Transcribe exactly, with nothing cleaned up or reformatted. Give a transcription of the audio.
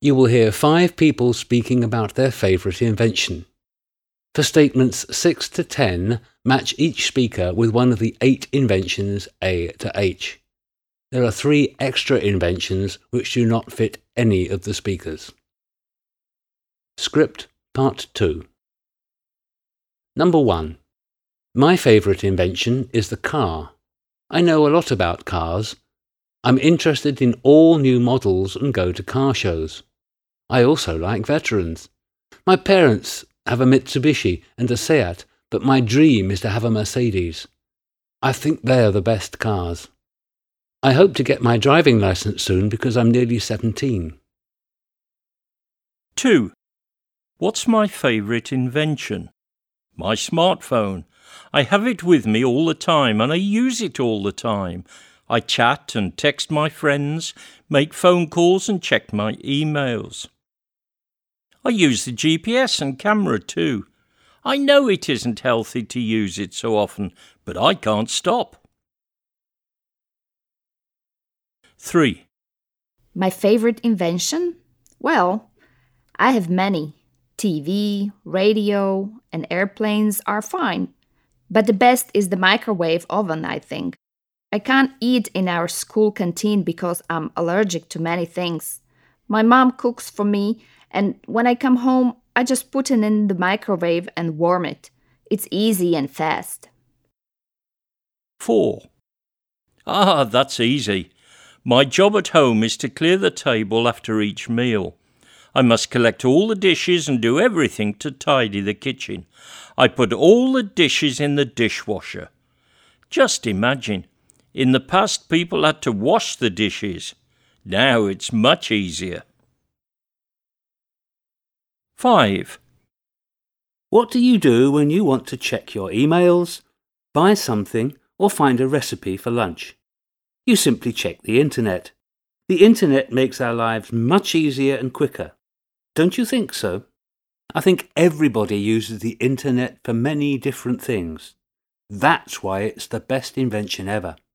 You will hear five people speaking about their favourite invention. For statements six to ten, match each speaker with one of the eight inventions A to H. There are three extra inventions which do not fit any of the speakers. Script Part two. Number one. My favourite invention is the car. I know a lot about cars. I'm interested in all new models and go to car shows. I also like veterans. My parents have a Mitsubishi and a Seat, but my dream is to have a Mercedes. I think they're the best cars. I hope to get my driving licence soon because I'm nearly seventeen. two. What's my favourite invention? My smartphone. I have it with me all the time and I use it all the time. I chat and text my friends, make phone calls and check my emails. I use the G P S and camera too. I know it isn't healthy to use it so often, but I can't stop. three. My favorite invention? Well, I have many. T V, radio, and airplanes are fine. But the best is the microwave oven, I think. I can't eat in our school canteen because I'm allergic to many things. My mom cooks for me, and when I come home, I just put it in the microwave and warm it. It's easy and fast. four. Ah, that's easy. My job at home is to clear the table after each meal. I must collect all the dishes and do everything to tidy the kitchen. I put all the dishes in the dishwasher. Just imagine, in the past people had to wash the dishes. Now it's much easier. five. What do you do when you want to check your emails, buy something, or find a recipe for lunch? You simply check the internet. The internet makes our lives much easier and quicker. Don't you think so? I think everybody uses the internet for many different things. That's why it's the best invention ever.